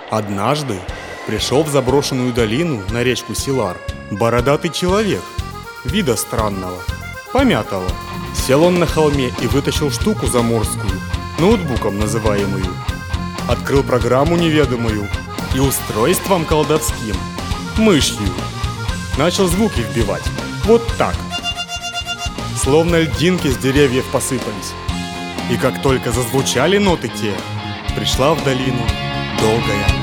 Однажды пришел в заброшенную долину на речку Силар бородатый человек, вида странного, помятого. Сел он на холме и вытащил штуку заморскую, ноутбуком называемую. Открыл программу неведомую и устройством колдовским, мышью, начал звуки вбивать, вот так. Словно льдинки с деревьев посыпались. И как только зазвучали ноты те, пришла в долину долгая